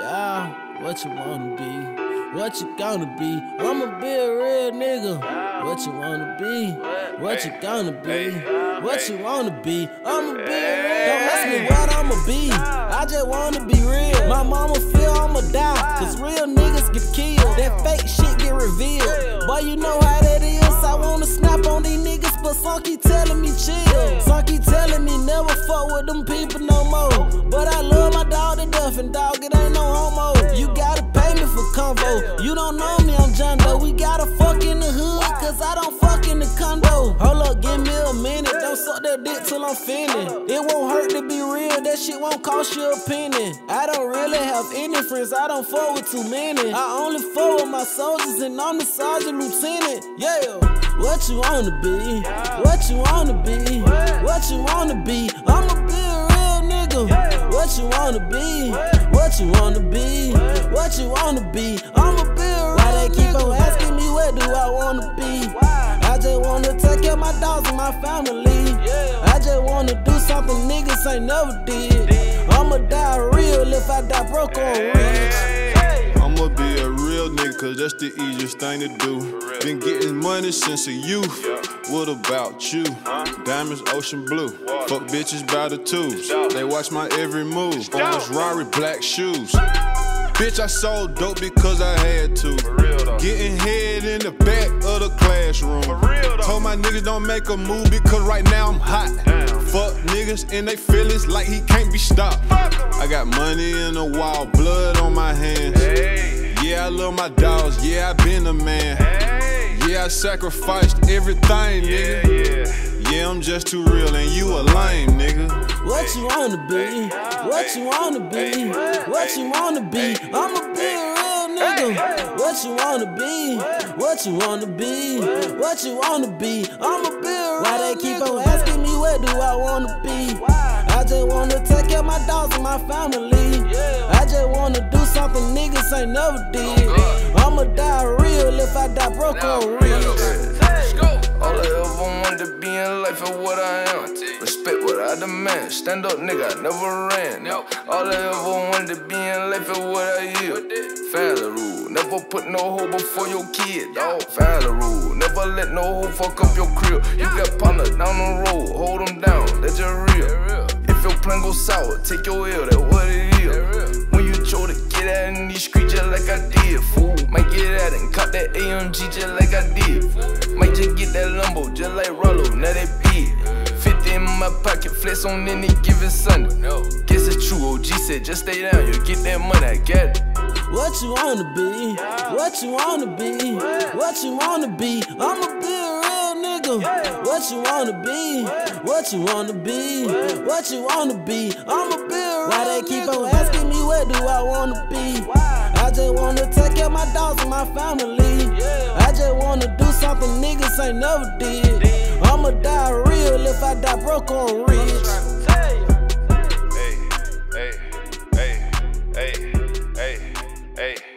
Yeah, what you wanna be? What you gonna be? I'ma be a real nigga. What you wanna be? What you gonna be? What you wanna be? I'ma be real. Don't ask me what I'ma be. I just wanna be real. My mama feel I'ma die, cause real niggas get killed. That fake shit get revealed. Boy, you know how that is. I wanna snap on these niggas, but some keep telling me chill. Some keep telling me never fuck with them people no more. But I love my dog to death, and dog, it ain't no homo. You gotta pay me for convo. You don't know me, I'm John Doe. We gotta fuck in the hood, cause I don't fuck in the condo. Hold up, give me a minute. Don't suck that dick till I'm finished. It won't hurt to be real, that shit won't cost you a penny. I don't really have any friends, I don't fuck with too many. I only fuck with my soldiers, and I'm the sergeant lieutenant. Yeah, what you wanna be? What you wanna be? What you wanna be? I'ma be a real nigga. What you wanna be? What you wanna be? What you wanna be? I'ma be a real nigga. Why they keep on asking me what do I wanna be? I just wanna take care of my dogs and my family. I just wanna do something niggas ain't never did. I'ma die real if I die broke or rich. I'ma be a real nigga, cause that's the easiest thing to do. Been getting money since a youth. What about you? Diamonds, ocean blue. Fuck bitches by the tubes. They watch my every move. On those Rari black shoes. Bitch, I sold dope because I had to. Getting head in the back of the classroom. Told my niggas don't make a move because right now I'm hot. Fuck niggas and they feelings like he can't be stopped. I got money in the wild, blood on my hands. Yeah, I love my dogs, yeah, I been a man. Yeah, I sacrificed everything, nigga. Yeah, I'm just too real and you a lame, nigga. What you wanna be? What you wanna be? What you wanna be? I'ma be a real nigga. What you wanna be? What you wanna be? What you wanna be? I'ma be a real nigga. Why they keep on asking me what do I wanna be? I just wanna take care of my dogs and my family. I just wanna do something niggas ain't never did. I'ma die real if I die broke or rich. All I ever wanted to be in life is what I am. Respect what I demand. Stand up, nigga, I never ran. All I ever wanted to be in life is what I am. Family rule. Never put no hoe before your kid, dawg. Family rule. Never let no hoe fuck up your crib. You got partner down the road, hold them down, that's just real. If your plan goes sour, take your L, that's what it is. When you try to get out in these streets just like I did, fool. Might get out and cop that AMG just like I did. Might just get that Lambo just like Rollo, now that big. 50 in my pocket, flex on any given Sunday. Guess it's true, OG said just stay down, you get that money, I got it. What you wanna be? What you wanna be? What you wanna be? I'ma be a real nigga. What you wanna be? What you wanna be? What you wanna be? I'ma be a real nigga. Why they keep on asking me what do I wanna be? I just wanna take care of my dogs and my family. I just wanna do something niggas ain't never did. I'ma die real if I die broke or rich. Hey.